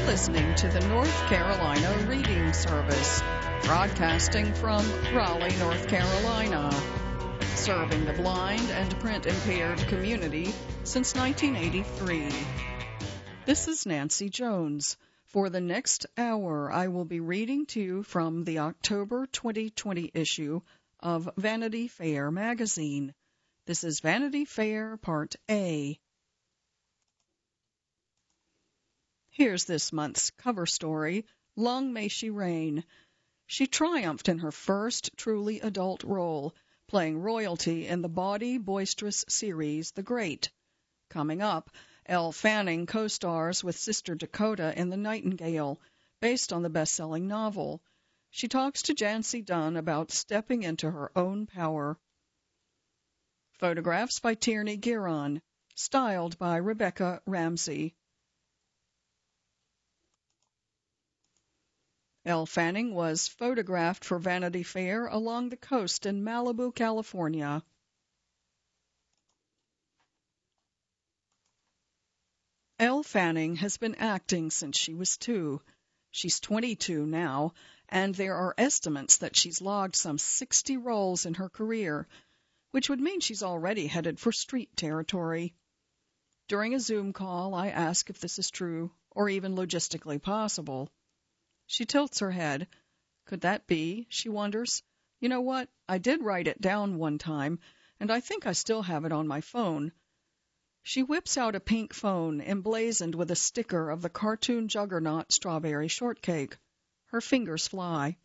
listening to the North Carolina Reading Service, broadcasting from Raleigh, North Carolina, serving the blind and print-impaired community since 1983. This is Nancy Jones. For the next hour, I will be reading to you from the October 2020 issue of Vanity Fair magazine. This is Vanity Fair Part A. Here's this month's cover story, Long May She Reign. She triumphed in her first truly adult role, playing royalty in the bawdy, boisterous series The Great. Coming up, Elle Fanning co-stars with sister Dakota in The Nightingale, based on the best-selling novel. She talks to Jancy Dunn about stepping into her own power. Photographs by Tierney Giron, styled by Rebecca Ramsey. Elle Fanning was photographed for Vanity Fair along the coast in Malibu, California. Elle Fanning has been acting since she was 2. She's 22 now, and there are estimates that she's logged some 60 roles in her career, which would mean she's already headed for street territory. During a Zoom call, I ask if this is true, or even logistically possible. She tilts her head. Could that be? She wonders. You know what? I did write it down one time, and I think I still have it on my phone. She whips out a pink phone emblazoned with a sticker of the cartoon juggernaut Strawberry Shortcake. Her fingers fly.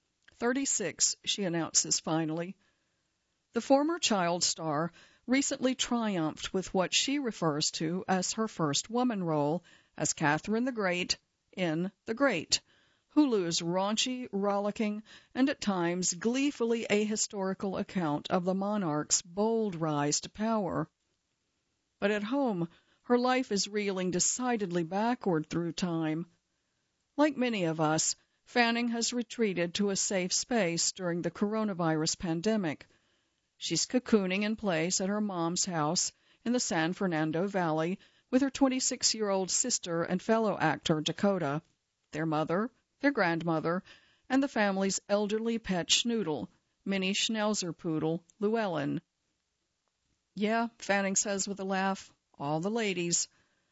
36, she announces finally. The former child star recently triumphed with what she refers to as her first woman role as Catherine the Great in The Great, Hulu's raunchy, rollicking, and at times gleefully ahistorical account of the monarch's bold rise to power. But at home, her life is reeling decidedly backward through time. Like many of us, Fanning has retreated to a safe space during the coronavirus pandemic. She's cocooning in place at her mom's house in the San Fernando Valley with her 26-year-old sister and fellow actor Dakota, their mother, their grandmother, and the family's elderly pet schnoodle, mini Schnauzer poodle, Llewellyn. Yeah, Fanning says with a laugh, all the ladies.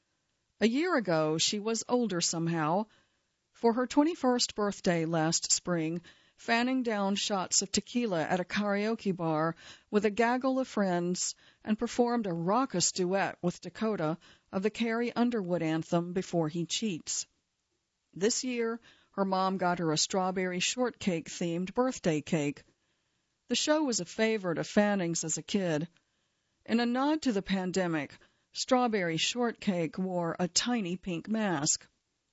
A year ago, she was older somehow. For her 21st birthday last spring, Fanning downed shots of tequila at a karaoke bar with a gaggle of friends and performed a raucous duet with Dakota of the Carrie Underwood anthem Before He Cheats. This year, her mom got her a strawberry shortcake-themed birthday cake. The show was a favorite of Fanning's as a kid. In a nod to the pandemic, Strawberry Shortcake wore a tiny pink mask.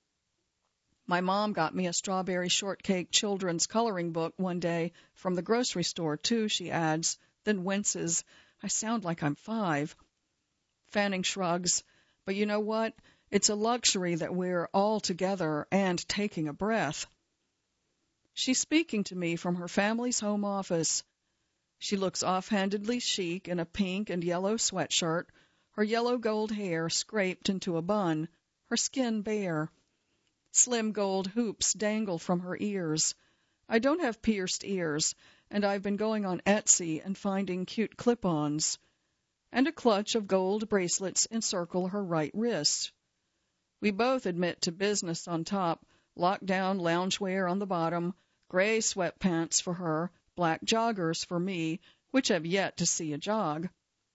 My mom got me a Strawberry Shortcake children's coloring book one day from the grocery store, too, she adds, then winces. I sound like I'm 5. Fanning shrugs. But you know what? It's a luxury that we're all together and taking a breath. She's speaking to me from her family's home office. She looks offhandedly chic in a pink and yellow sweatshirt, her yellow gold hair scraped into a bun, her skin bare. Slim gold hoops dangle from her ears. I don't have pierced ears, and I've been going on Etsy and finding cute clip-ons. And a clutch of gold bracelets encircle her right wrist. We both admit to business on top, lockdown loungewear on the bottom, gray sweatpants for her, black joggers for me, which have yet to see a jog.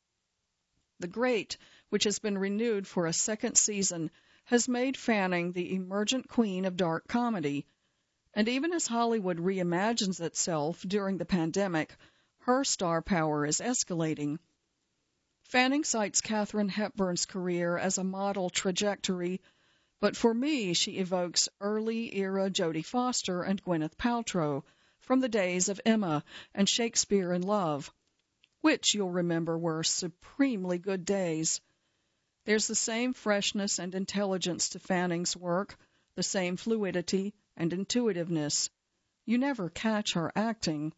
The Great, which has been renewed for a second season, has made Fanning the emergent queen of dark comedy. And even as Hollywood reimagines itself during the pandemic, her star power is escalating. Fanning cites Katharine Hepburn's career as a model trajectory, but for me she evokes early-era Jodie Foster and Gwyneth Paltrow from the days of Emma and Shakespeare in Love, which, you'll remember, were supremely good days. There's the same freshness and intelligence to Fanning's work, the same fluidity and intuitiveness. You never catch her acting.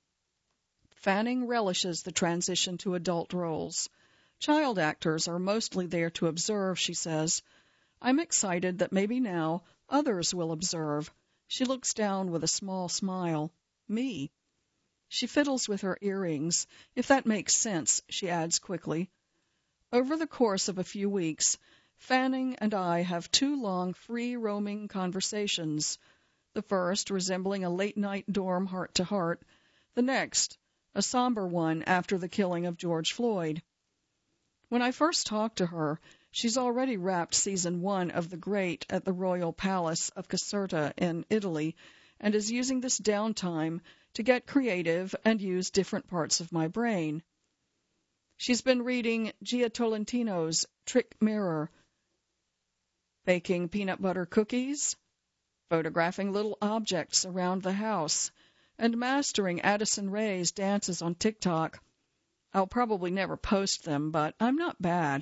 Fanning relishes the transition to adult roles. Child actors are mostly there to observe, she says. I'm excited that maybe now Others will observe. She looks down with a small smile. Me. She fiddles with her earrings. If that makes sense, she adds quickly. Over the course of a few weeks, Fanning and I have 2 long, free-roaming conversations. The first resembling a late-night dorm heart-to-heart, the next a somber one after the killing of George Floyd. When I first talked to her, she's already wrapped season 1 of The Great at the Royal Palace of Caserta in Italy and is using this downtime to get creative and use different parts of my brain. She's been reading Gia Tolentino's Trick Mirror, baking peanut butter cookies, photographing little objects around the house, and mastering Addison Rae's dances on TikTok. I'll probably never post them, but I'm not bad.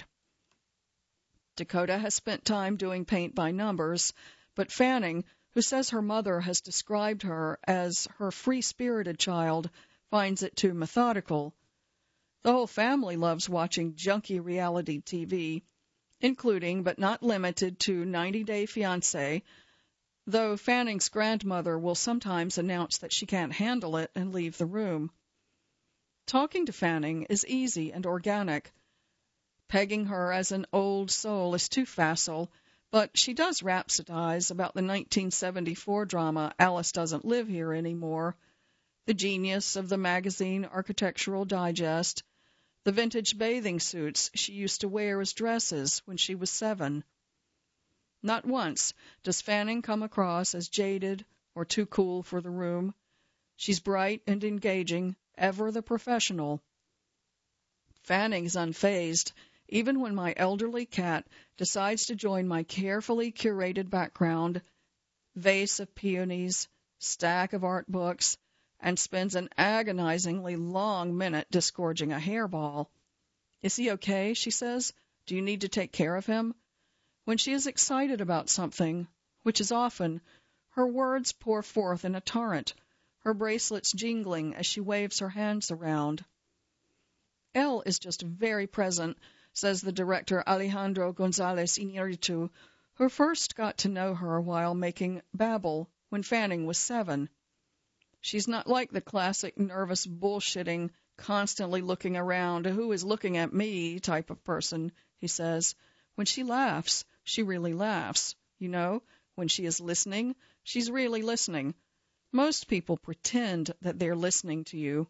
Dakota has spent time doing paint by numbers, but Fanning, who says her mother has described her as her free-spirited child, finds it too methodical. The whole family loves watching junky reality TV, including but not limited to 90 Day Fiancé, though Fanning's grandmother will sometimes announce that she can't handle it and leave the room. Talking to Fanning is easy and organic. Pegging her as an old soul is too facile, but she does rhapsodize about the 1974 drama Alice Doesn't Live Here Anymore, the genius of the magazine Architectural Digest, the vintage bathing suits she used to wear as dresses when she was 7. Not once does Fanning come across as jaded or too cool for the room. She's bright and engaging, ever the professional. Fanning's unfazed, even when my elderly cat decides to join my carefully curated background, vase of peonies, stack of art books, and spends an agonizingly long minute disgorging a hairball. "Is he okay?" she says. "Do you need to take care of him?" When she is excited about something, which is often, her words pour forth in a torrent, her bracelets jingling as she waves her hands around. Elle is just very present, says the director Alejandro González Iñárritu, who first got to know her while making Babel when Fanning was 7. She's not like the classic nervous bullshitting, constantly looking around, who is looking at me type of person, he says. When she laughs, she really laughs. You know, when she is listening, she's really listening. Most people pretend that they're listening to you.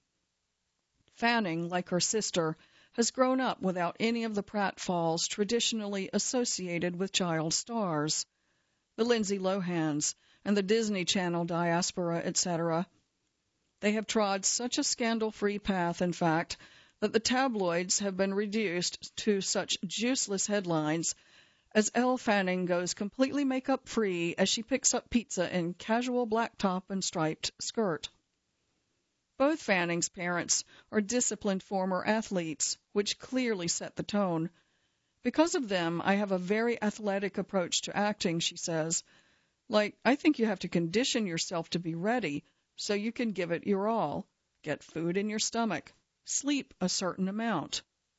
Fanning, like her sister, has grown up without any of the pratfalls traditionally associated with child stars, the Lindsay Lohans and the Disney Channel diaspora, etc. They have trod such a scandal-free path, in fact, that the tabloids have been reduced to such juiceless headlines as Elle Fanning goes completely makeup-free as she picks up pizza in casual black top and striped skirt. Both Fanning's parents are disciplined former athletes, which clearly set the tone. Because of them, I have a very athletic approach to acting, she says. Like, I think you have to condition yourself to be ready so you can give it your all. Get food in your stomach. Sleep a certain amount.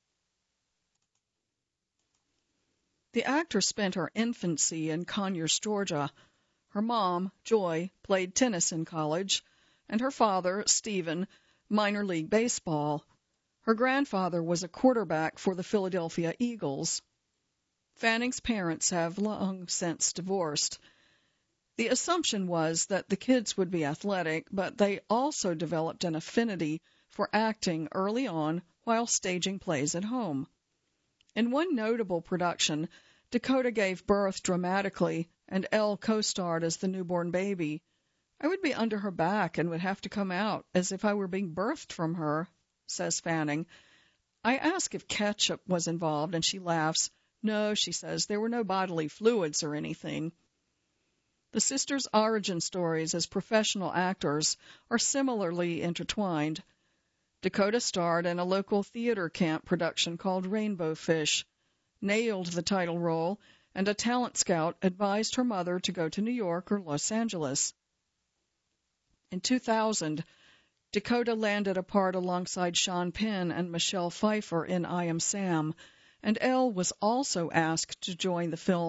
The actress spent her infancy in Conyers, Georgia. Her mom, Joy, played tennis in college, and her father, Stephen, minor league baseball. Her grandfather was a quarterback for the Philadelphia Eagles. Fanning's parents have long since divorced. The assumption was that the kids would be athletic, but they also developed an affinity for acting early on while staging plays at home. In one notable production, Dakota gave birth dramatically, and Elle co-starred as the newborn baby. I would be under her back and would have to come out as if I were being birthed from her, says Fanning. I ask if ketchup was involved, and she laughs. No, she says, there were no bodily fluids or anything. The sisters' origin stories as professional actors are similarly intertwined. Dakota starred in a local theater camp production called Rainbow Fish, nailed the title role, and a talent scout advised her mother to go to New York or Los Angeles. In 2000, Dakota landed a part alongside Sean Penn and Michelle Pfeiffer in I Am Sam, and Elle was also asked to join the film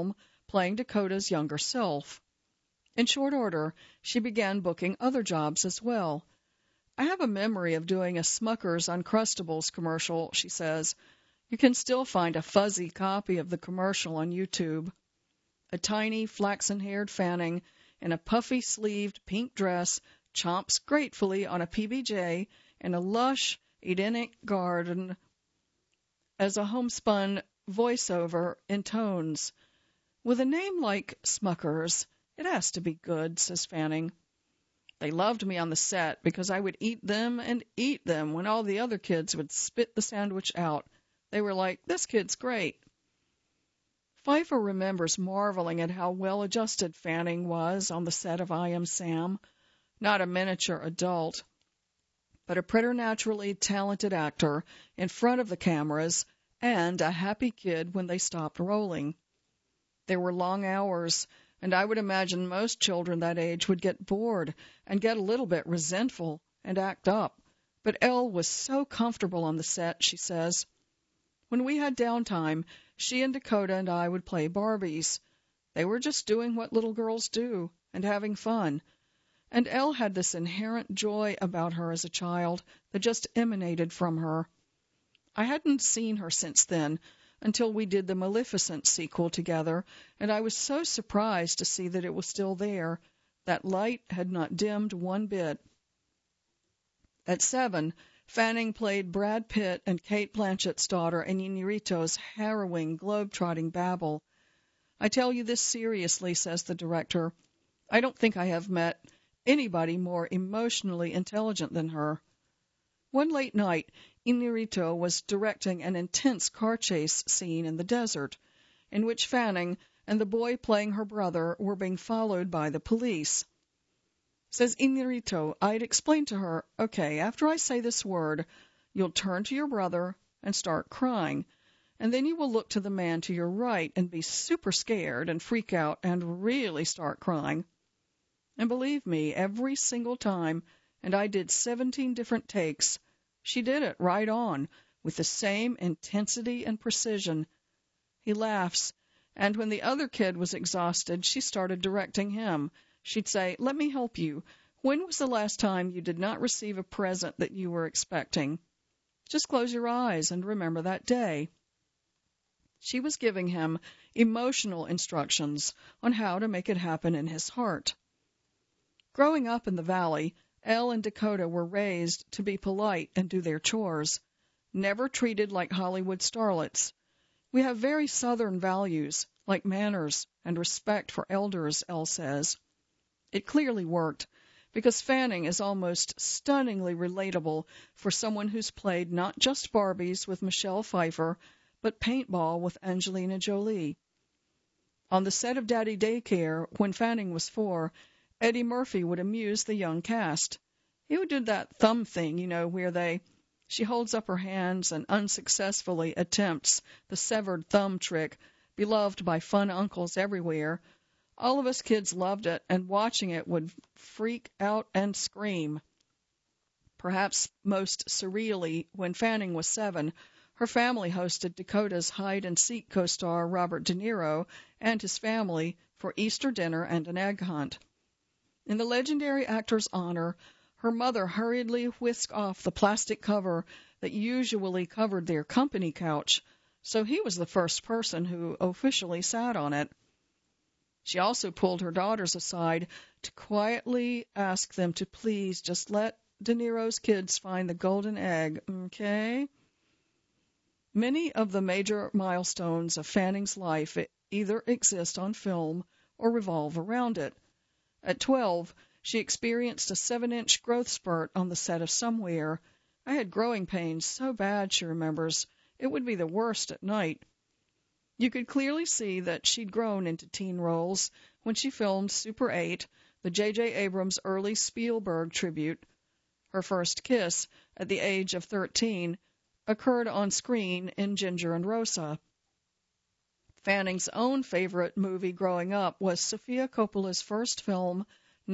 playing Dakota's younger self. In short order, she began booking other jobs as well. I have a memory of doing a Smucker's Uncrustables commercial, she says. You can still find a fuzzy copy of the commercial on YouTube. A tiny, flaxen-haired Fanning in a puffy-sleeved pink dress chomps gratefully on a PBJ in a lush Edenic garden as a homespun voiceover intones. With a name like Smucker's, it has to be good, says Fanning. They loved me on the set because I would eat them and eat them when all the other kids would spit the sandwich out. They were like, this kid's great. Pfeiffer remembers marveling at how well-adjusted Fanning was on the set of I Am Sam. Not a miniature adult, but a preternaturally talented actor in front of the cameras and a happy kid when they stopped rolling. There were long hours, and I would imagine most children that age would get bored and get a little bit resentful and act up. But Elle was so comfortable on the set, she says. When we had downtime, she and Dakota and I would play Barbies. They were just doing what little girls do and having fun. And Elle had this inherent joy about her as a child that just emanated from her. I hadn't seen her since then, until we did the Maleficent sequel together, and I was so surprised to see that it was still there. That light had not dimmed one bit. At 7, Fanning played Brad Pitt and Kate Blanchett's daughter in Iñárritu's harrowing, globe-trotting babble. I tell you this seriously, says the director. I don't think I have met anybody more emotionally intelligent than her. One late night, Iñárritu was directing an intense car chase scene in the desert, in which Fanning and the boy playing her brother were being followed by the police. Says Iñárritu, I'd explained to her, okay, after I say this word, you'll turn to your brother and start crying, and then you will look to the man to your right and be super scared and freak out and really start crying. And believe me, every single time, and I did 17 different takes, she did it right on, with the same intensity and precision. He laughs, and when the other kid was exhausted, she started directing him. She'd say, let me help you. When was the last time you did not receive a present that you were expecting? Just close your eyes and remember that day. She was giving him emotional instructions on how to make it happen in his heart. Growing up in the valley, Elle and Dakota were raised to be polite and do their chores, never treated like Hollywood starlets. We have very Southern values, like manners and respect for elders, Elle says. It clearly worked, because Fanning is almost stunningly relatable for someone who's played not just Barbies with Michelle Pfeiffer, but paintball with Angelina Jolie. On the set of Daddy Daycare, when Fanning was 4, Eddie Murphy would amuse the young cast. He would do that thumb thing, where she holds up her hands and unsuccessfully attempts the severed thumb trick, beloved by fun uncles everywhere. All of us kids loved it, and watching it would freak out and scream. Perhaps most surreally, when Fanning was 7, her family hosted Dakota's hide-and-seek co-star Robert De Niro and his family for Easter dinner and an egg hunt. In the legendary actor's honor, her mother hurriedly whisked off the plastic cover that usually covered their company couch, so he was the first person who officially sat on it. She also pulled her daughters aside to quietly ask them to please just let De Niro's kids find the golden egg, okay? Many of the major milestones of Fanning's life either exist on film or revolve around it. At 12, she experienced a 7-inch growth spurt on the set of Somewhere. I had growing pains so bad, she remembers, it would be the worst at night. You could clearly see that she'd grown into teen roles when she filmed Super 8, the J.J. Abrams' early Spielberg tribute. Her first kiss, at the age of 13, occurred on screen in Ginger and Rosa. Fanning's own favorite movie growing up was Sofia Coppola's first film,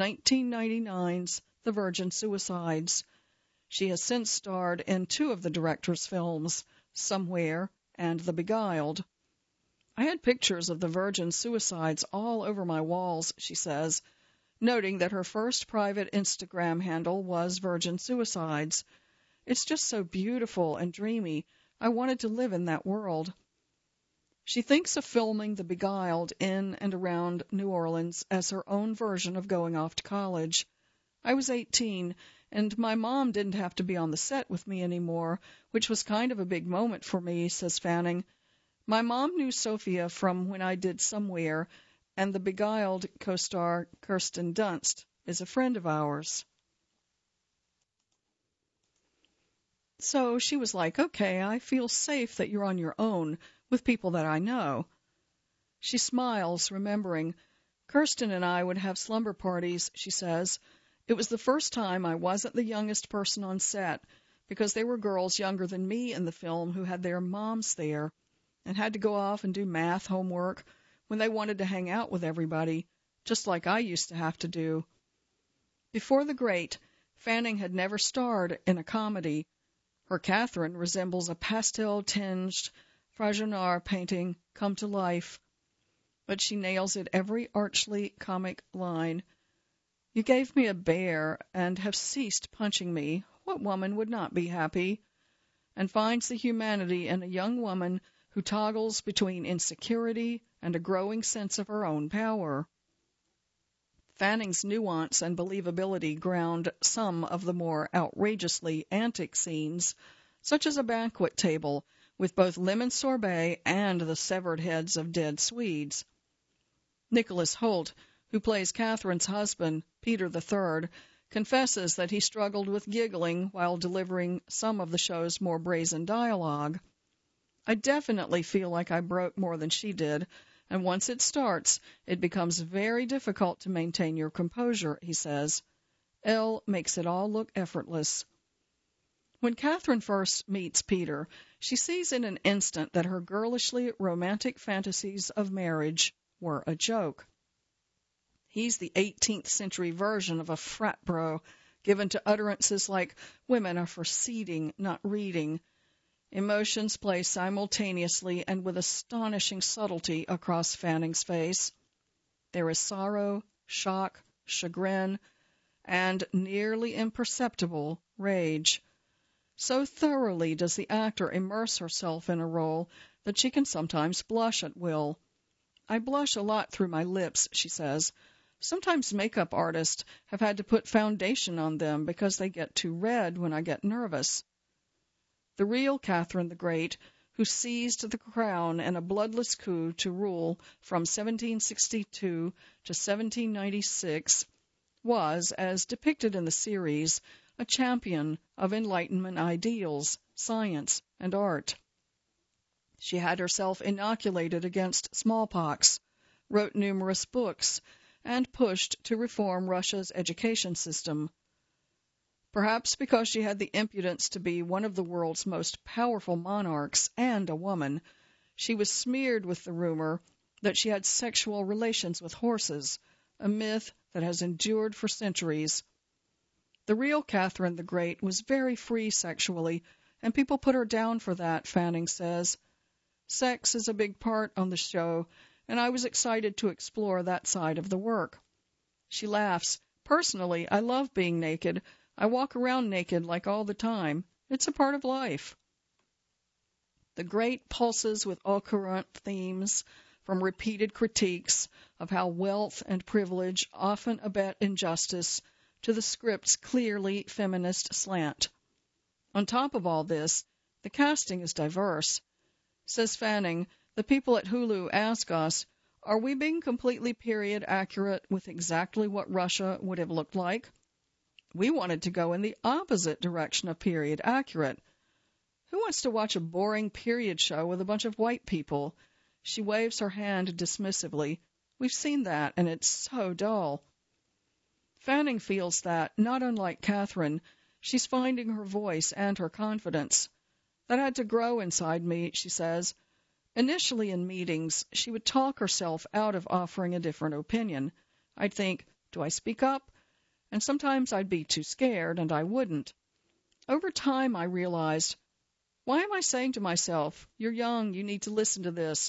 1999's The Virgin Suicides. She has since starred in 2 of the director's films, Somewhere and The Beguiled. I had pictures of the virgin suicides all over my walls, she says, noting that her first private Instagram handle was Virgin Suicides. It's just so beautiful and dreamy. I wanted to live in that world. She thinks of filming The Beguiled in and around New Orleans as her own version of going off to college. I was 18, and my mom didn't have to be on the set with me anymore, which was kind of a big moment for me, says Fanning. My mom knew Sophia from when I did Somewhere, and The Beguiled co-star Kirsten Dunst is a friend of ours. So she was like, okay, I feel safe that you're on your own with people that I know. She smiles, remembering. Kirsten and I would have slumber parties, she says. It was the first time I wasn't the youngest person on set, because there were girls younger than me in the film who had their moms there and had to go off and do math homework when they wanted to hang out with everybody, just like I used to have to do. Before The Great, Fanning had never starred in a comedy. Her Catherine resembles a pastel-tinged Fragonard painting come to life, but she nails it every archly comic line. You gave me a bear and have ceased punching me. What woman would not be happy? And finds the humanity in a young woman who toggles between insecurity and a growing sense of her own power. Fanning's nuance and believability ground some of the more outrageously antic scenes, such as a banquet table with both lemon sorbet and the severed heads of dead Swedes. Nicholas Hoult, who plays Catherine's husband, Peter III, confesses that he struggled with giggling while delivering some of the show's more brazen dialogue. I definitely feel like I broke more than she did, and once it starts, it becomes very difficult to maintain your composure, he says. Elle makes it all look effortless. When Catherine first meets Peter, she sees in an instant that her girlishly romantic fantasies of marriage were a joke. He's the 18th century version of a frat bro, given to utterances like, women are for seeding, not reading. Emotions play simultaneously and with astonishing subtlety across Fanning's face. There is sorrow, shock, chagrin, and nearly imperceptible rage. So thoroughly does the actor immerse herself in a role that she can sometimes blush at will. I blush a lot through my lips, she says. Sometimes makeup artists have had to put foundation on them because they get too red when I get nervous. The real Catherine the Great, who seized the crown in a bloodless coup to rule from 1762 to 1796, was, as depicted in the series, a champion of Enlightenment ideals, science, and art. She had herself inoculated against smallpox, wrote numerous books, and pushed to reform Russia's education system. Perhaps because she had the impudence to be one of the world's most powerful monarchs and a woman, she was smeared with the rumor that she had sexual relations with horses, a myth that has endured for centuries. The real Catherine the Great was very free sexually, and people put her down for that, Fanning says. Sex is a big part on the show, and I was excited to explore that side of the work. She laughs. Personally, I love being naked. I walk around naked like all the time. It's a part of life. The Great pulses with occurrent themes, from repeated critiques of how wealth and privilege often abet injustice to the script's clearly feminist slant. On top of all this, the casting is diverse. Says Fanning, the people at Hulu ask us, are we being completely period accurate with exactly what Russia would have looked like? We wanted to go in the opposite direction of period accurate. Who wants to watch a boring period show with a bunch of white people? She waves her hand dismissively. We've seen that, and it's so dull. Fanning feels that, not unlike Catherine, she's finding her voice and her confidence. That had to grow inside me, she says. Initially in meetings, she would talk herself out of offering a different opinion. I'd think, do I speak up? And sometimes I'd be too scared, and I wouldn't. Over time, I realized, why am I saying to myself, you're young, you need to listen to this,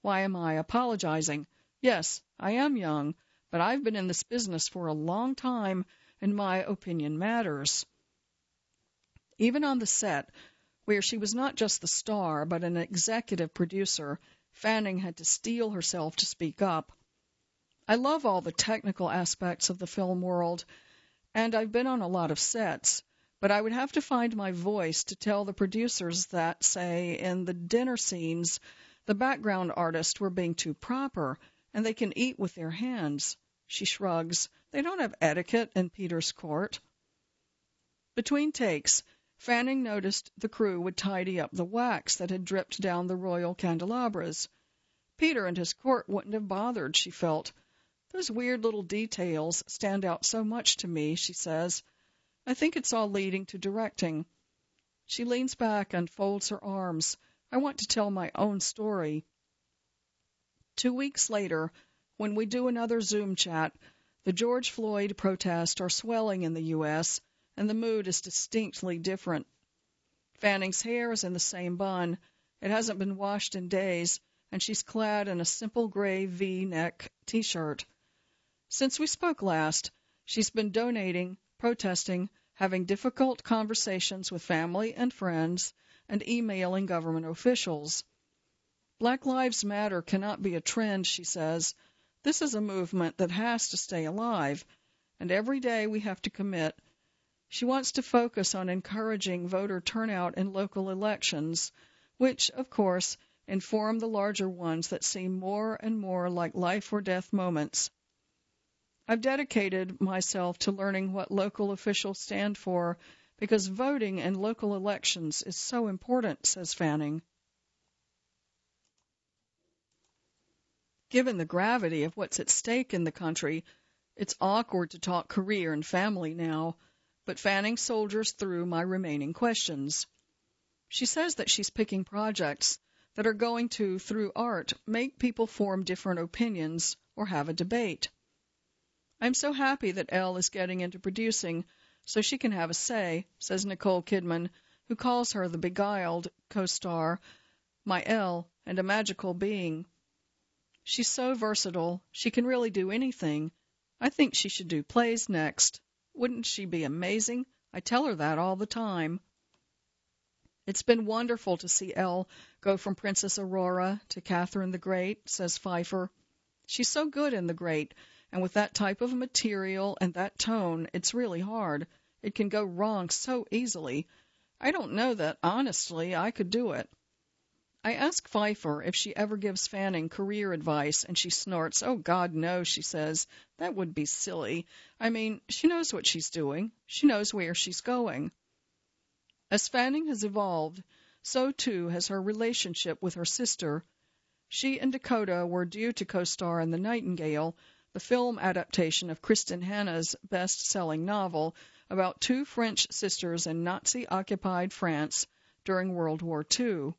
Why am I apologizing? Yes, I am young, but I've been in this business for a long time, and my opinion matters. Even on the set, where she was not just the star, but an executive producer, Fanning had to steel herself to speak up. I love all the technical aspects of the film world, and I've been on a lot of sets, but I would have to find my voice to tell the producers that, say, in the dinner scenes, the background artists were being too proper, and they can eat with their hands. She shrugs. They don't have etiquette in Peter's Court. Between takes, Fanning noticed the crew would tidy up the wax that had dripped down the royal candelabras. Peter and his court wouldn't have bothered, she felt. Those weird little details stand out so much to me, she says. I think it's all leading to directing. She leans back and folds her arms. I want to tell my own story. 2 weeks later, when we do another Zoom chat, the George Floyd protests are swelling in the U.S., and the mood is distinctly different. Fanning's hair is in the same bun. It hasn't been washed in days, and she's clad in a simple gray V-neck T-shirt. Since we spoke last, she's been donating, protesting, having difficult conversations with family and friends, and emailing government officials. Black Lives Matter cannot be a trend, she says. This is a movement that has to stay alive, and every day we have to commit. She wants to focus on encouraging voter turnout in local elections, which, of course, inform the larger ones that seem more and more like life-or-death moments. I've dedicated myself to learning what local officials stand for because voting in local elections is so important, says Fanning. Given the gravity of what's at stake in the country, it's awkward to talk career and family now, but Fanning soldiers through my remaining questions. She says that she's picking projects that are going to, through art, make people form different opinions or have a debate. I'm so happy that Elle is getting into producing so she can have a say, says Nicole Kidman, who calls her the beguiled co-star, my Elle, and a magical being. She's so versatile, she can really do anything. I think she should do plays next. Wouldn't she be amazing? I tell her that all the time. It's been wonderful to see Elle go from Princess Aurora to Catherine the Great, says Pfeiffer. She's so good in The Great, and with that type of material and that tone, it's really hard. It can go wrong so easily. I don't know that, honestly, I could do it. I ask Pfeiffer if she ever gives Fanning career advice, and she snorts. Oh, God, no, she says. That would be silly. I mean, she knows what she's doing. She knows where she's going. As Fanning has evolved, so too has her relationship with her sister. She and Dakota were due to co-star in The Nightingale, the film adaptation of Kristen Hanna's best-selling novel about two French sisters in Nazi-occupied France during World War II.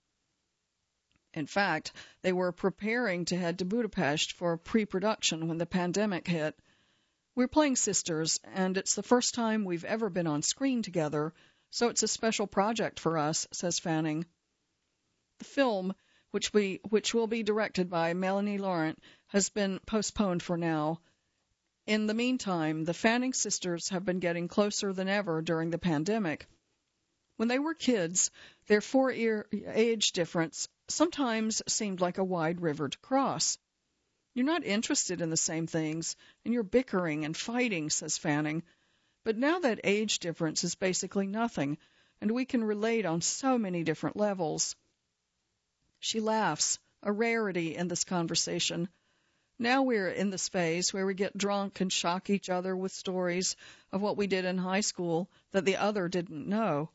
In fact, they were preparing to head to Budapest for pre-production when the pandemic hit. We're playing sisters, and it's the first time we've ever been on screen together, so it's a special project for us, says Fanning. The film, which will be directed by Melanie Laurent, has been postponed for now. In the meantime, the Fanning sisters have been getting closer than ever during the pandemic. When they were kids, their 4-year age difference sometimes seemed like a wide river to cross. You're not interested in the same things, and you're bickering and fighting, says Fanning. But now that age difference is basically nothing, and we can relate on so many different levels. She laughs, a rarity in this conversation. Now we're in this phase where we get drunk and shock each other with stories of what we did in high school that the other didn't know.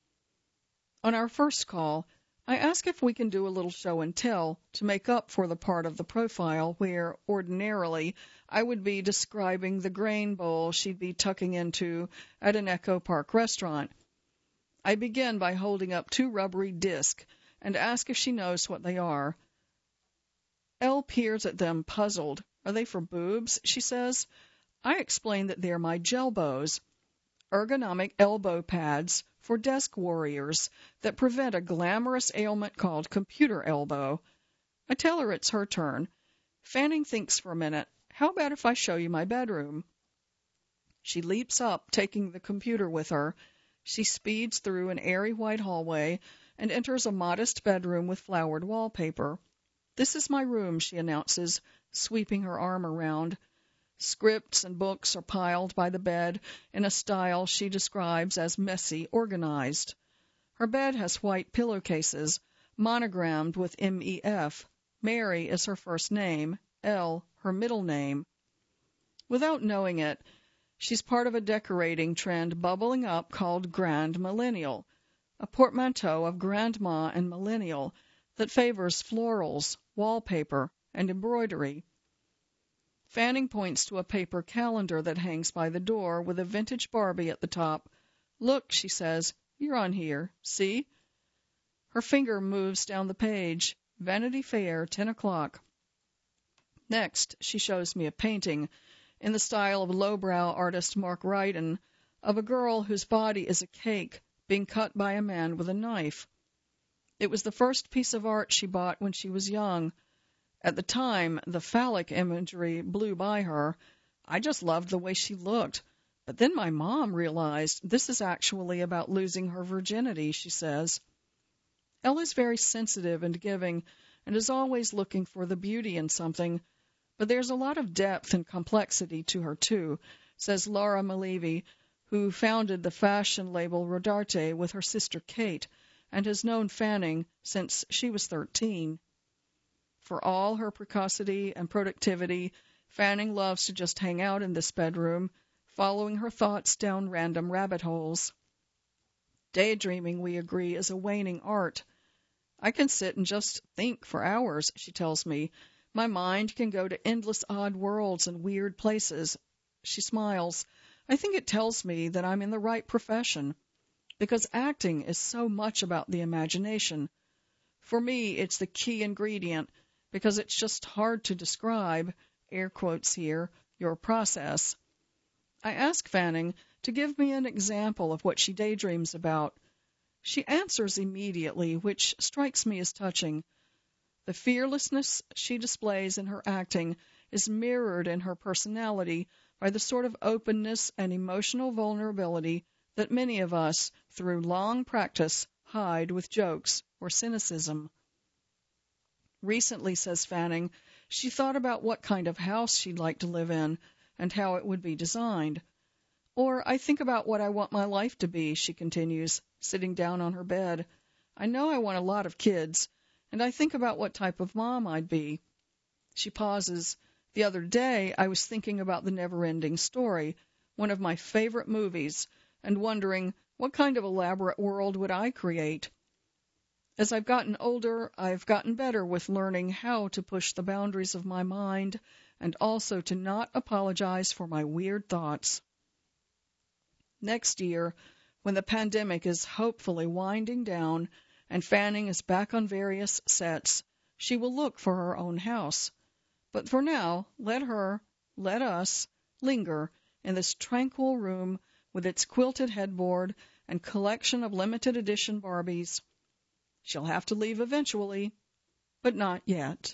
On our first call, I ask if we can do a little show and tell to make up for the part of the profile where, ordinarily, I would be describing the grain bowl she'd be tucking into at an Echo Park restaurant. I begin by holding up 2 rubbery discs and ask if she knows what they are. Elle peers at them, puzzled. Are they for boobs? She says. I explain that they're my Gelbows, ergonomic elbow pads for desk warriors that prevent a glamorous ailment called computer elbow. I tell her it's her turn. Fanning thinks for a minute. How about if I show you my bedroom? She leaps up, taking the computer with her. She speeds through an airy white hallway and enters a modest bedroom with flowered wallpaper. This is my room, she announces, sweeping her arm around. Scripts and books are piled by the bed in a style she describes as messy organized. Her bed has white pillowcases, monogrammed with MEF. Mary is her first name, L her middle name. Without knowing it, she's part of a decorating trend bubbling up called Grand Millennial, a portmanteau of grandma and millennial that favors florals, wallpaper, and embroidery. Fanning points to a paper calendar that hangs by the door with a vintage Barbie at the top. Look, she says, you're on here. See? Her finger moves down the page. Vanity Fair, 10 o'clock. Next, she shows me a painting, in the style of lowbrow artist Mark Ryden, of a girl whose body is a cake being cut by a man with a knife. It was the first piece of art she bought when she was young. At the time, the phallic imagery blew by her. I just loved the way she looked. But then my mom realized this is actually about losing her virginity, she says. Elle is very sensitive and giving and is always looking for the beauty in something. But there's a lot of depth and complexity to her, too, says Laura Malevi, who founded the fashion label Rodarte with her sister Kate and has known Fanning since she was 13. For all her precocity and productivity, Fanning loves to just hang out in this bedroom, following her thoughts down random rabbit holes. Daydreaming, we agree, is a waning art. I can sit and just think for hours, she tells me. My mind can go to endless odd worlds and weird places. She smiles. I think it tells me that I'm in the right profession, because acting is so much about the imagination. For me, it's the key ingredient, because it's just hard to describe, air quotes here, your process. I ask Fanning to give me an example of what she daydreams about. She answers immediately, which strikes me as touching. The fearlessness she displays in her acting is mirrored in her personality by the sort of openness and emotional vulnerability that many of us, through long practice, hide with jokes or cynicism. Recently, says Fanning, she thought about what kind of house she'd like to live in and how it would be designed. Or I think about what I want my life to be, she continues, sitting down on her bed. I know I want a lot of kids, and I think about what type of mom I'd be. She pauses. The other day, I was thinking about The Never-Ending Story, one of my favorite movies, and wondering, what kind of elaborate world would I create? As I've gotten older, I've gotten better with learning how to push the boundaries of my mind and also to not apologize for my weird thoughts. Next year, when the pandemic is hopefully winding down and Fanning is back on various sets, she will look for her own house. But for now, let us, linger in this tranquil room with its quilted headboard and collection of limited edition Barbies. She'll have to leave eventually, but not yet.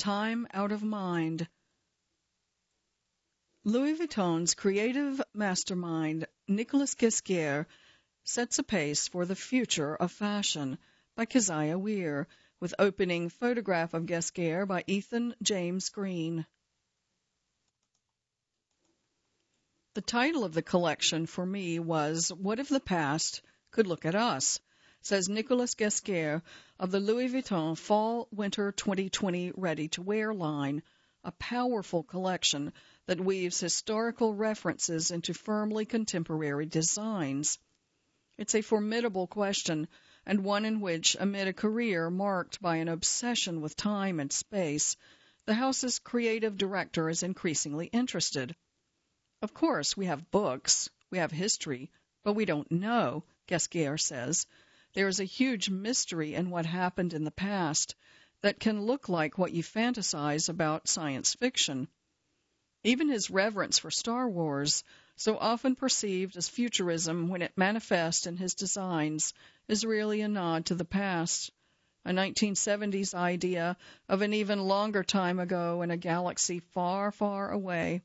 time out of mind. Louis Vuitton's creative mastermind, Nicolas Ghesquière, sets a pace for the future of fashion by Keziah Weir, with opening photograph of Ghesquière by Ethan James Green. The title of the collection for me was What If the Past Could Look at Us, says Nicolas Ghesquière of the Louis Vuitton Fall-Winter 2020 Ready-to-Wear line, a powerful collection that weaves historical references into firmly contemporary designs. It's a formidable question, and one in which, amid a career marked by an obsession with time and space, the house's creative director is increasingly interested. Of course, we have books, we have history, but we don't know, Ghesquière says. There is a huge mystery in what happened in the past that can look like what you fantasize about science fiction. Even his reverence for Star Wars, so often perceived as futurism when it manifests in his designs, is really a nod to the past, a 1970s idea of an even longer time ago in a galaxy far, far away.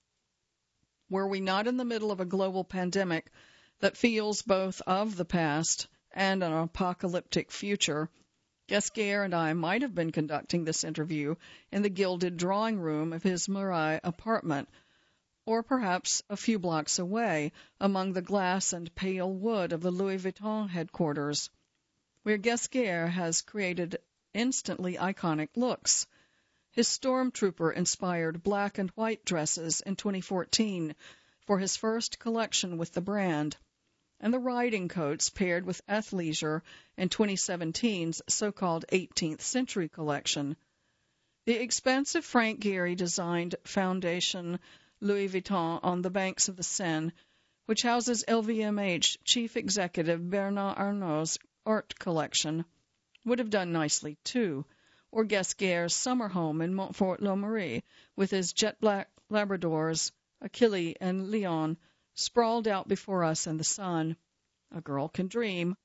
Were we not in the middle of a global pandemic that feels both of the past and an apocalyptic future, Ghesquière and I might have been conducting this interview in the gilded drawing room of his Marais apartment, or perhaps a few blocks away among the glass and pale wood of the Louis Vuitton headquarters, where Ghesquière has created instantly iconic looks. His stormtrooper-inspired black and white dresses in 2014 for his first collection with the brand, and the riding coats paired with athleisure in 2017's so-called 18th Century collection. The expansive Frank Gehry designed Foundation Louis Vuitton on the banks of the Seine, which houses LVMH chief executive Bernard Arnault's art collection, would have done nicely too, or Ghesquière's summer home in Montfort-l'Amaury with his jet-black Labradors, Achille and Leon, sprawled out before us in the sun. A girl can dream.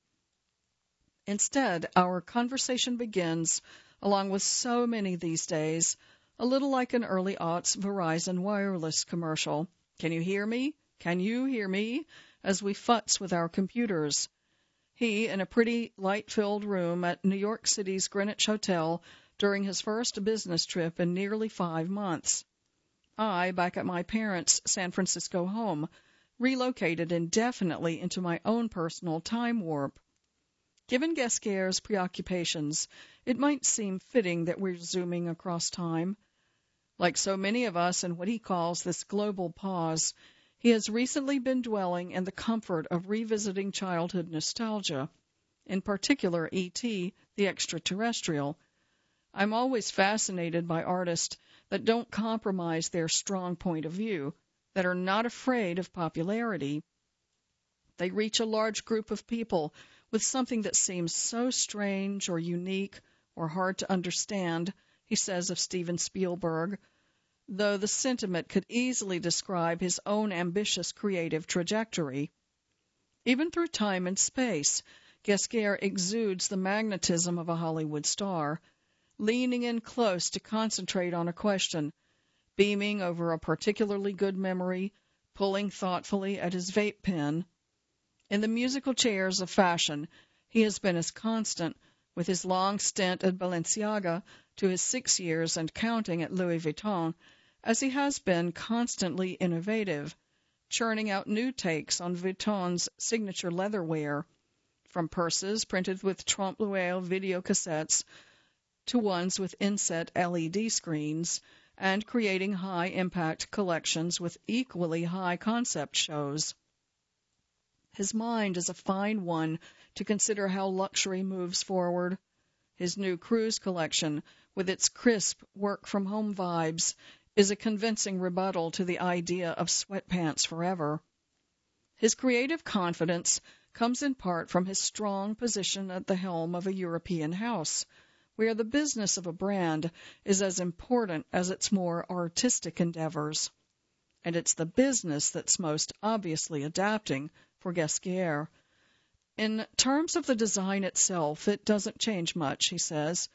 Instead, our conversation begins, along with so many these days, a little like an early aughts Verizon wireless commercial. Can you hear me? Can you hear me? As we futz with our computers. He in a pretty light-filled room at New York City's Greenwich Hotel during his first business trip in nearly 5 months. I back at my parents' San Francisco home, relocated indefinitely into my own personal time warp. Given Ghesquière's preoccupations, it might seem fitting that we're zooming across time. Like so many of us in what he calls this global pause, he has recently been dwelling in the comfort of revisiting childhood nostalgia, in particular E.T., the extraterrestrial. I'm always fascinated by artists that don't compromise their strong point of view, that are not afraid of popularity. They reach a large group of people with something that seems so strange or unique or hard to understand, he says of Steven Spielberg, though the sentiment could easily describe his own ambitious creative trajectory. Even through time and space, Ghesquière exudes the magnetism of a Hollywood star, leaning in close to concentrate on a question, beaming over a particularly good memory, pulling thoughtfully at his vape pen. In the musical chairs of fashion, he has been as constant, with his long stint at Balenciaga to his 6 years and counting at Louis Vuitton, as he has been constantly innovative, churning out new takes on Vuitton's signature leatherware, from purses printed with trompe l'oeil video cassettes to ones with inset LED screens, and creating high-impact collections with equally high concept shows. His mind is a fine one to consider how luxury moves forward. His new cruise collection, with its crisp work-from-home vibes, is a convincing rebuttal to the idea of sweatpants forever. His creative confidence comes in part from his strong position at the helm of a European house, where the business of a brand is as important as its more artistic endeavors. And it's the business that's most obviously adapting for Ghesquière. In terms of the design itself, it doesn't change much, he says.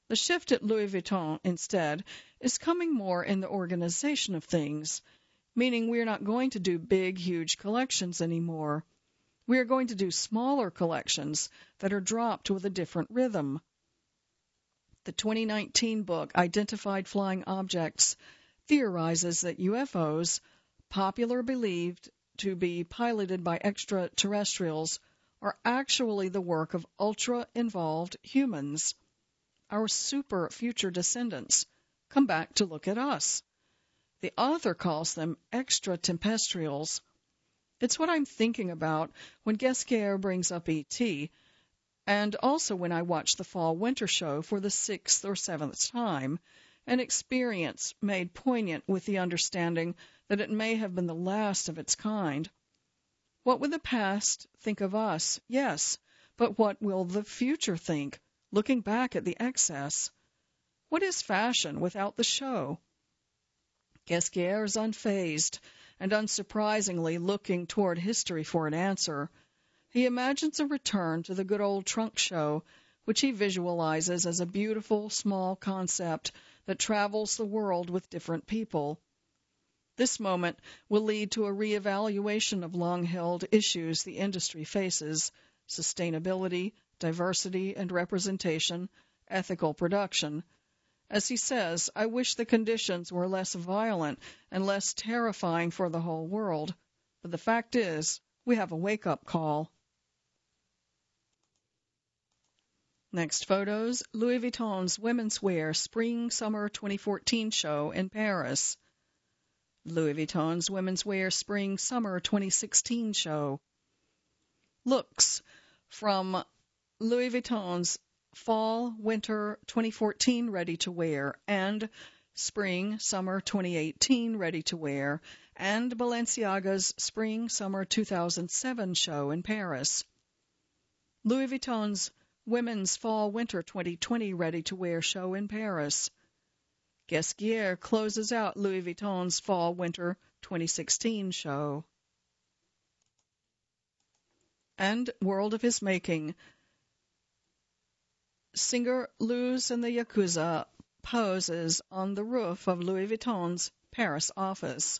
The shift at Louis Vuitton, instead, is coming more in the organization of things, meaning we're not going to do big, huge collections anymore. We are going to do smaller collections that are dropped with a different rhythm. The 2019 book, Identified Flying Objects, theorizes that UFOs, popularly believed to be piloted by extraterrestrials, are actually the work of ultra-involved humans. Our super future descendants come back to look at us. The author calls them extraterrestrials. It's what I'm thinking about when Guesquier brings up E.T., and also when I watch the fall-winter show for the 6th or 7th time, an experience made poignant with the understanding that it may have been the last of its kind. What would the past think of us? Yes, but what will the future think, looking back at the excess? What is fashion without the show? Guesquier is unfazed and unsurprisingly looking toward history for an answer. He imagines a return to the good old trunk show, which he visualizes as a beautiful, small concept that travels the world with different people. This moment will lead to a reevaluation of long-held issues the industry faces: sustainability, diversity and representation, ethical production. As he says, I wish the conditions were less violent and less terrifying for the whole world. But the fact is, we have a wake-up call. Next photos, Louis Vuitton's women's wear Spring-Summer 2014 show in Paris. Louis Vuitton's women's wear Spring-Summer 2016 show. Looks from Louis Vuitton's Fall-Winter 2014 ready-to-wear and Spring-Summer 2018 ready-to-wear and Balenciaga's Spring-Summer 2007 show in Paris. Louis Vuitton's Women's Fall-Winter 2020 ready-to-wear show in Paris. Guesquier closes out Louis Vuitton's Fall-Winter 2016 show. And world of his making. Singer Luz and the Yakuza poses on the roof of Louis Vuitton's Paris office.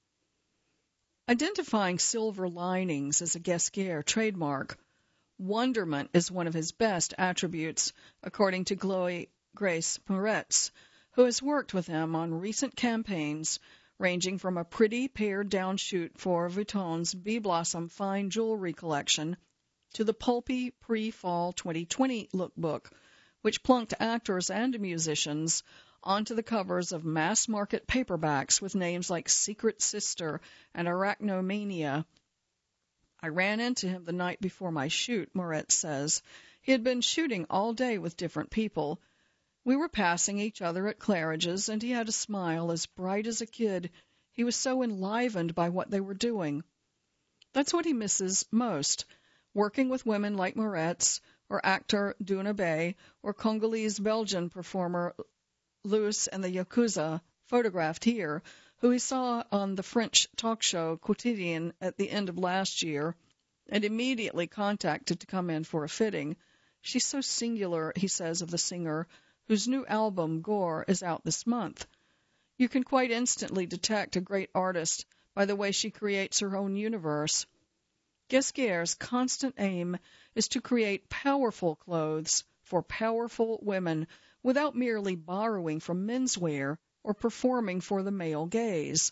Identifying silver linings as a Guesquier trademark, wonderment is one of his best attributes, according to Chloe Grace Moretz, who has worked with him on recent campaigns ranging from a pretty pared-down shoot for Vuitton's Bee Blossom fine jewelry collection to the pulpy pre-fall 2020 lookbook, which plunked actors and musicians onto the covers of mass-market paperbacks with names like Secret Sister and Arachnomania. I ran into him the night before my shoot, Moretz says. He had been shooting all day with different people. We were passing each other at Claridge's, and he had a smile as bright as a kid. He was so enlivened by what they were doing. That's what he misses most, working with women like Moretz, or actor Duna Bay, or Congolese-Belgian performer Luz and the Yakuza, photographed here, who he saw on the French talk show Quotidien at the end of last year, and immediately contacted to come in for a fitting. She's so singular, he says of the singer, whose new album, Gore, is out this month. You can quite instantly detect a great artist by the way she creates her own universe. Guesquier's constant aim is to create powerful clothes for powerful women without merely borrowing from menswear or performing for the male gaze.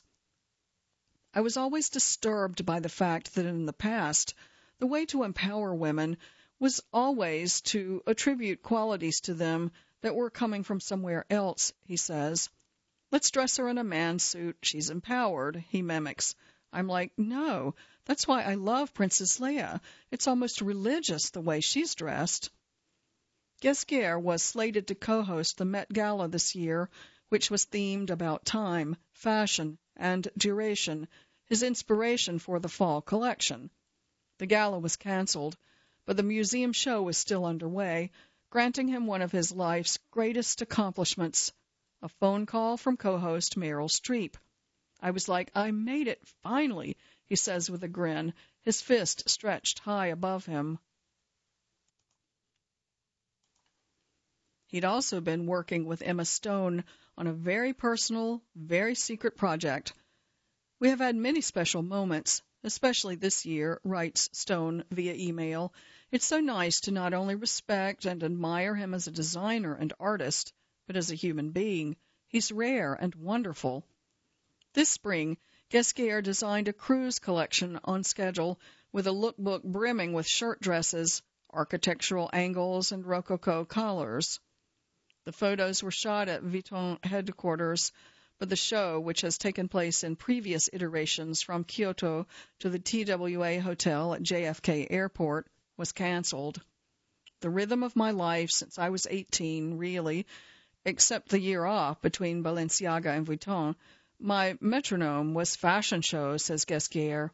I was always disturbed by the fact that in the past, the way to empower women was always to attribute qualities to them that were coming from somewhere else, he says. Let's dress her in a man's suit. She's empowered, he mimics. I'm like, no, that's why I love Princess Leia. It's almost religious the way she's dressed. Guesquier was slated to co-host the Met Gala this year, which was themed about time, fashion, and duration, his inspiration for the fall collection. The gala was canceled, but the museum show was still underway, granting him one of his life's greatest accomplishments, a phone call from co-host Meryl Streep. I was like, I made it, finally, he says with a grin, his fist stretched high above him. He'd also been working with Emma Stone on a very personal, very secret project. "We have had many special moments, especially this year," writes Stone via email. "It's so nice to not only respect and admire him as a designer and artist, but as a human being. He's rare and wonderful." This spring, Ghesquière designed a cruise collection on schedule with a lookbook brimming with shirt dresses, architectural angles, and rococo collars. The photos were shot at Vuitton headquarters, but the show, which has taken place in previous iterations from Kyoto to the TWA Hotel at JFK Airport, was canceled. The rhythm of my life since I was 18, really, except the year off between Balenciaga and Vuitton, my metronome was fashion shows, says Ghesquière.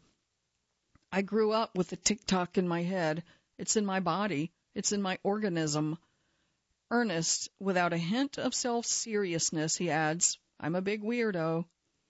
I grew up with the tick-tock in my head. It's in my body. It's in my organism. Earnest, without a hint of self-seriousness, he adds, "I'm a big weirdo."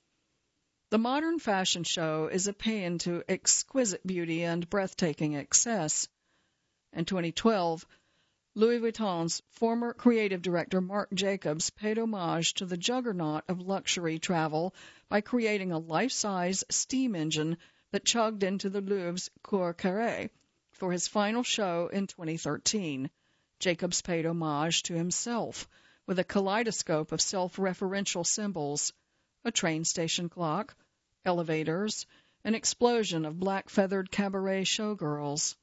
The modern fashion show is a paean to exquisite beauty and breathtaking excess. In 2012, Louis Vuitton's former creative director Marc Jacobs paid homage to the juggernaut of luxury travel by creating a life-size steam engine that chugged into the Louvre's Cour Carrée for his final show in 2013. Jacobs paid homage to himself with a kaleidoscope of self-referential symbols, a train station clock, elevators, an explosion of black-feathered cabaret showgirls.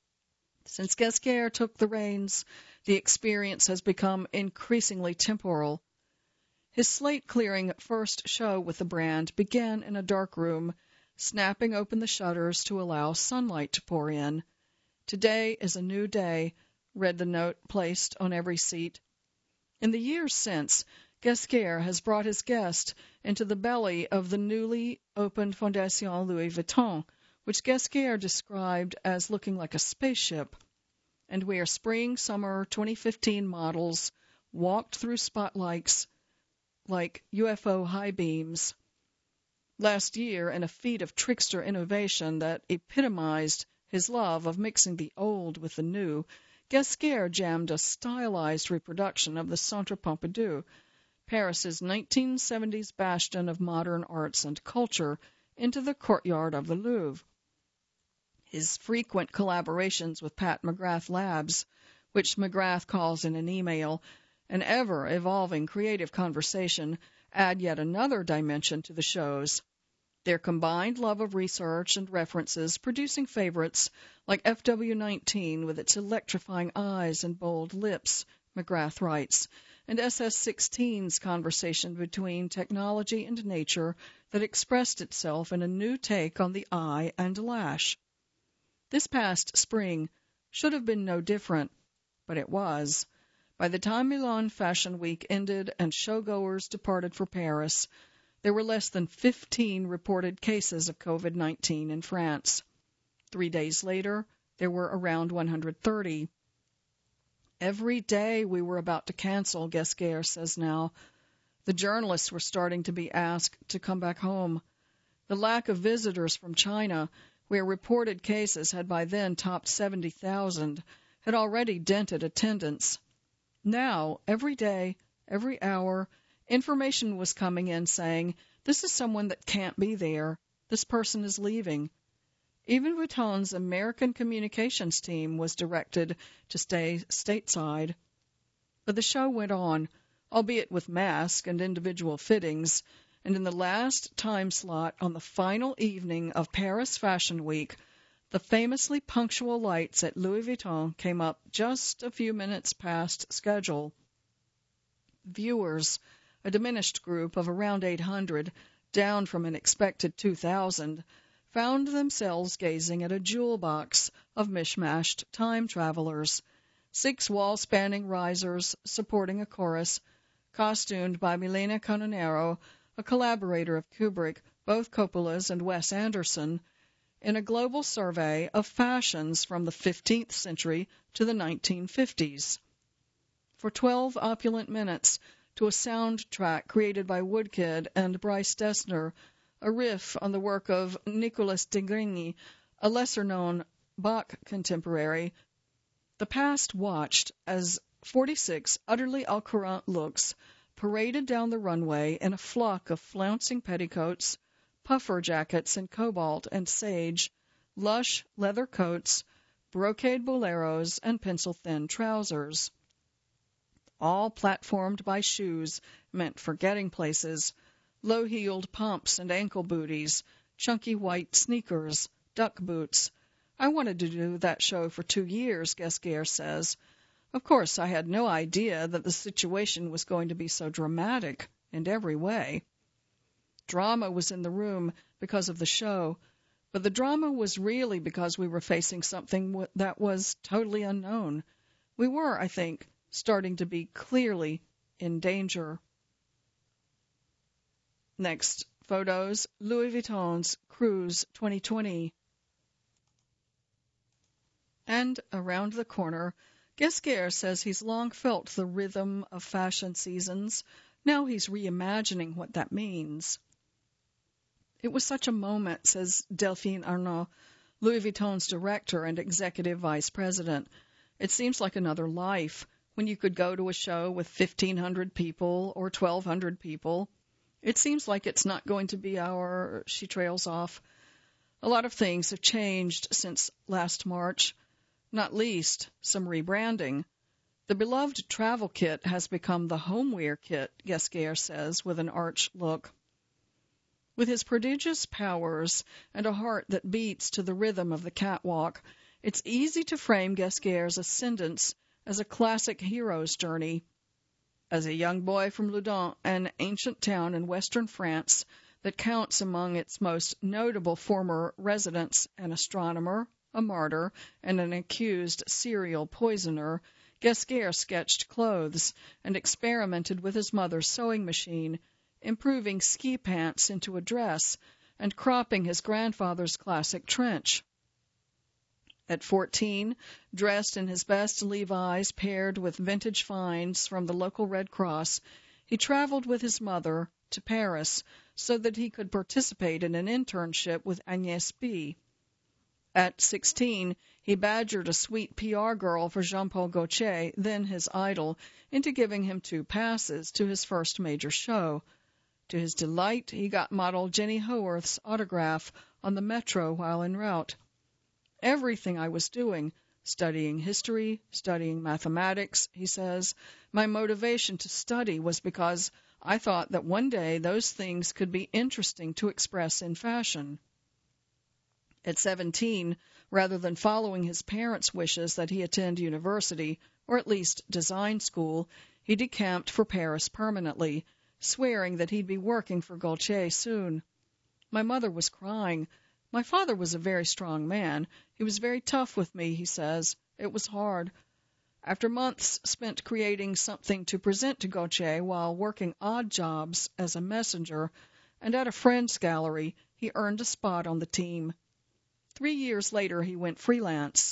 Since Ghesquière took the reins, the experience has become increasingly temporal. His slate-clearing first show with the brand began in a dark room, snapping open the shutters to allow sunlight to pour in. "Today is a new day," read the note placed on every seat. In the years since, Ghesquière has brought his guest into the belly of the newly opened Fondation Louis Vuitton, which Ghesquière described as looking like a spaceship, and where spring-summer 2015 models walked through spotlights like UFO high beams. Last year, in a feat of trickster innovation that epitomized his love of mixing the old with the new, Ghesquière jammed a stylized reproduction of the Centre Pompidou, Paris's 1970s bastion of modern arts and culture, into the courtyard of the Louvre. His frequent collaborations with Pat McGrath Labs, which McGrath calls in an email an ever-evolving creative conversation, add yet another dimension to the shows. Their combined love of research and references producing favorites like FW19 with its electrifying eyes and bold lips, McGrath writes, and SS16's conversation between technology and nature that expressed itself in a new take on the eye and lash. This past spring should have been no different, but it was. By the time Milan Fashion Week ended and showgoers departed for Paris, there were less than 15 reported cases of COVID-19 in France. 3 days later, there were around 130. Every day we were about to cancel, Ghesquière says now. The journalists were starting to be asked to come back home. The lack of visitors from China, where reported cases had by then topped 70,000, had already dented attendance. Now, every day, every hour, information was coming in saying, "This is someone that can't be there. This person is leaving." Even Vuitton's American communications team was directed to stay stateside. But the show went on, albeit with mask and individual fittings, and in the last time slot on the final evening of Paris Fashion Week, the famously punctual lights at Louis Vuitton came up just a few minutes past schedule. Viewers, a diminished group of around 800, down from an expected 2,000, found themselves gazing at a jewel box of mishmashed time travelers, 6 wall-spanning risers supporting a chorus, costumed by Milena Canonero, a collaborator of Kubrick, both Coppola's and Wes Anderson, in a global survey of fashions from the 15th century to the 1950s. For 12 opulent minutes, to a soundtrack created by Woodkid and Bryce Dessner, a riff on the work of Nicolas Degrigny, a lesser-known Bach contemporary, the past watched as 46 utterly au courant looks paraded down the runway in a flock of flouncing petticoats, puffer jackets in cobalt and sage, lush leather coats, brocade boleros, and pencil-thin trousers. All platformed by shoes meant for getting places, low-heeled pumps and ankle booties, chunky white sneakers, duck boots. I wanted to do that show for 2 years, Gesgear says. Of course, I had no idea that the situation was going to be so dramatic in every way. Drama was in the room because of the show, but the drama was really because we were facing something that was totally unknown. We were, I think, starting to be clearly in danger. Next, photos, Louis Vuitton's Cruise 2020. And around the corner, Gesgear says he's long felt the rhythm of fashion seasons. Now he's reimagining what that means. It was such a moment, says Delphine Arnault, Louis Vuitton's director and executive vice president. It seems like another life, when you could go to a show with 1,500 people or 1,200 people. It seems like it's not going to be she trails off. A lot of things have changed since last March, not least some rebranding. The beloved travel kit has become the homewear kit, Gesgear says, with an arch look. With his prodigious powers and a heart that beats to the rhythm of the catwalk, it's easy to frame Gesgear's ascendance as a classic hero's journey. As a young boy from Loudun, an ancient town in western France that counts among its most notable former residents an astronomer, a martyr, and an accused serial poisoner, Gesgear sketched clothes and experimented with his mother's sewing machine, improving ski pants into a dress and cropping his grandfather's classic trench. At 14, dressed in his best Levi's paired with vintage finds from the local Red Cross, he traveled with his mother to Paris so that he could participate in an internship with Agnès B. At 16, he badgered a sweet PR girl for Jean-Paul Gaultier, then his idol, into giving him 2 passes to his first major show. To his delight, he got model Jenny Howarth's autograph on the metro while en route. Everything I was doing, studying history, studying mathematics, he says, my motivation to study was because I thought that one day those things could be interesting to express in fashion. At 17, rather than following his parents' wishes that he attend university, or at least design school, he decamped for Paris permanently, swearing that he'd be working for Gaultier soon. My mother was crying. My father was a very strong man. He was very tough with me, he says. It was hard. After months spent creating something to present to Gaultier while working odd jobs as a messenger and at a friend's gallery, he earned a spot on the team. 3 years later, he went freelance.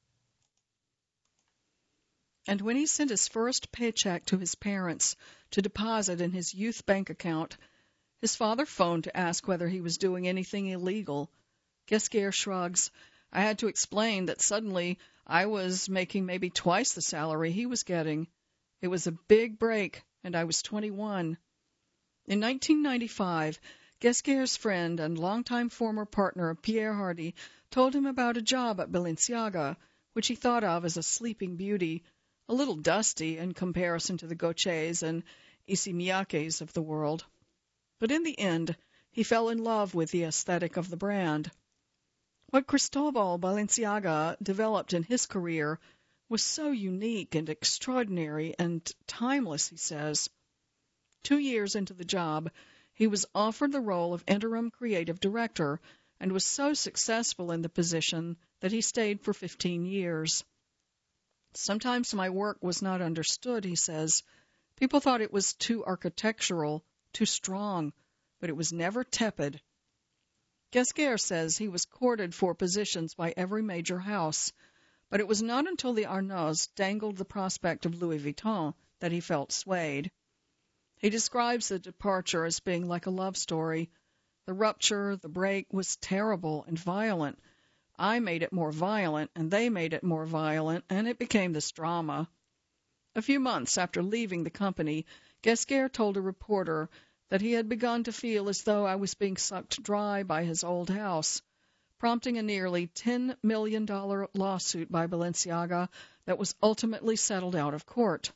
And when he sent his first paycheck to his parents to deposit in his youth bank account, his father phoned to ask whether he was doing anything illegal. Gesgear shrugs. I had to explain that suddenly I was making maybe twice the salary he was getting. It was a big break, and I was 21. In 1995, Gesgear's friend and longtime former partner Pierre Hardy told him about a job at Balenciaga, which he thought of as a sleeping beauty, a little dusty in comparison to the Gaultiers and Issey Miyake's of the world. But in the end, he fell in love with the aesthetic of the brand. What Cristobal Balenciaga developed in his career was so unique and extraordinary and timeless, he says. 2 years into the job, he was offered the role of interim creative director and was so successful in the position that he stayed for 15 years. Sometimes my work was not understood, he says. People thought it was too architectural, too strong, but it was never tepid. Gesgear says he was courted for positions by every major house, but it was not until the Arnauds dangled the prospect of Louis Vuitton that he felt swayed. He describes the departure as being like a love story. The rupture, the break, was terrible and violent. I made it more violent, and they made it more violent, and it became this drama. A few months after leaving the company, Ghesquière told a reporter that he had begun to feel as though I was being sucked dry by his old house, prompting a nearly $10 million lawsuit by Balenciaga that was ultimately settled out of court.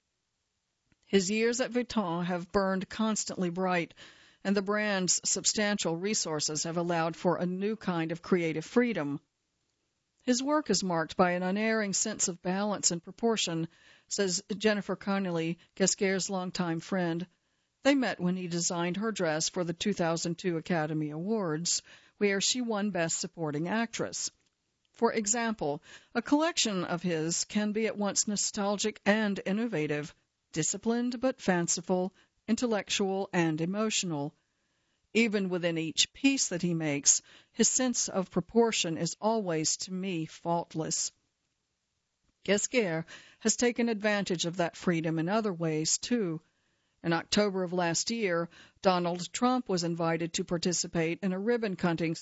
His years at Vuitton have burned constantly bright, and the brand's substantial resources have allowed for a new kind of creative freedom. His work is marked by an unerring sense of balance and proportion, says Jennifer Connelly, Ghesquière's longtime friend. They met when he designed her dress for the 2002 Academy Awards, where she won Best Supporting Actress. For example, a collection of his can be at once nostalgic and innovative, disciplined but fanciful, intellectual and emotional. Even within each piece that he makes, his sense of proportion is always, to me, faultless. Ghesquière has taken advantage of that freedom in other ways, too. In October of last year, Donald Trump was invited to participate in a ribbon-cutting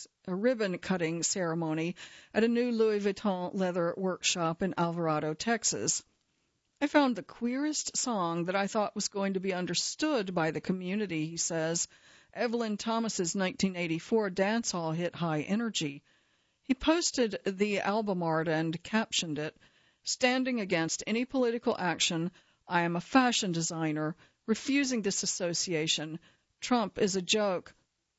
ceremony at a new Louis Vuitton leather workshop in Alvarado, Texas. I found the queerest song that I thought was going to be understood by the community, he says, Evelyn Thomas's 1984 dancehall hit High Energy. He posted the album art and captioned it, "Standing against any political action, I am a fashion designer, refusing this association. Trump is a joke.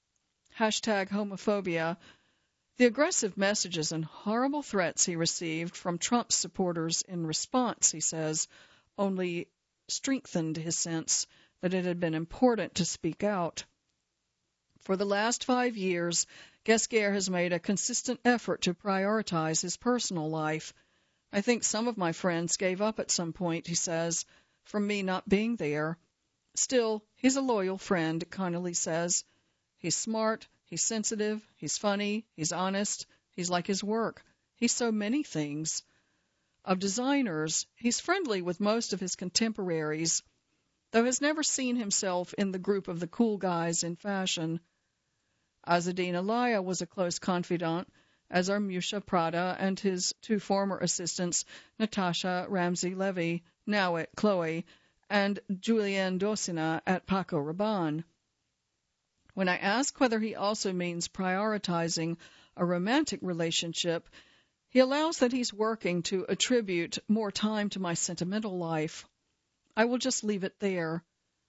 #homophobia. The aggressive messages and horrible threats he received from Trump's supporters in response, he says, only strengthened his sense that it had been important to speak out. For the last 5 years, Ghesquière has made a consistent effort to prioritize his personal life. I think some of my friends gave up at some point, he says, from me not being there. Still, he's a loyal friend, Connelly says. He's smart, he's sensitive, he's funny, he's honest, he's like his work. He's so many things. Of designers, he's friendly with most of his contemporaries, though has never seen himself in the group of the cool guys in fashion. Azzedine Alaïa was a close confidant, as are Miuccia Prada and his 2 former assistants, Natasha Ramsey-Levy, now at Chloe, and Julienne Dosina at Paco Rabanne. When I ask whether he also means prioritizing a romantic relationship, he allows that he's working to attribute more time to my sentimental life. I will just leave it there.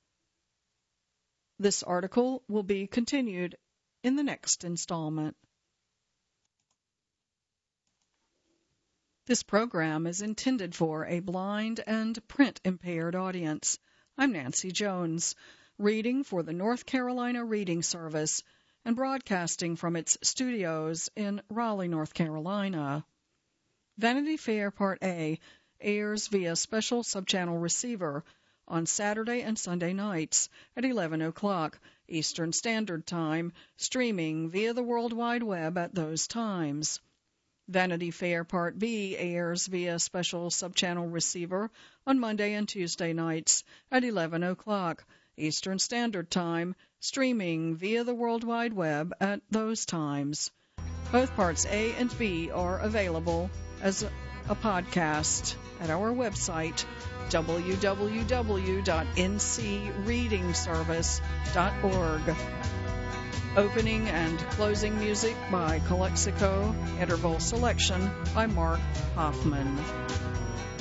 This article will be continued in the next installment. This program is intended for a blind and print-impaired audience. I'm Nancy Jones, reading for the North Carolina Reading Service and broadcasting from its studios in Raleigh, North Carolina. Vanity Fair Part A airs via special subchannel receiver on Saturday and Sunday nights at 11 o'clock Eastern Standard Time, streaming via the World Wide Web at those times. Vanity Fair Part B airs via special subchannel receiver on Monday and Tuesday nights at 11 o'clock Eastern Standard Time, streaming via the World Wide Web at those times. Both Parts A and B are available as a podcast at our website, www.ncreadingservice.org. Opening and closing music by Calexico, interval selection by Mark Hoffman.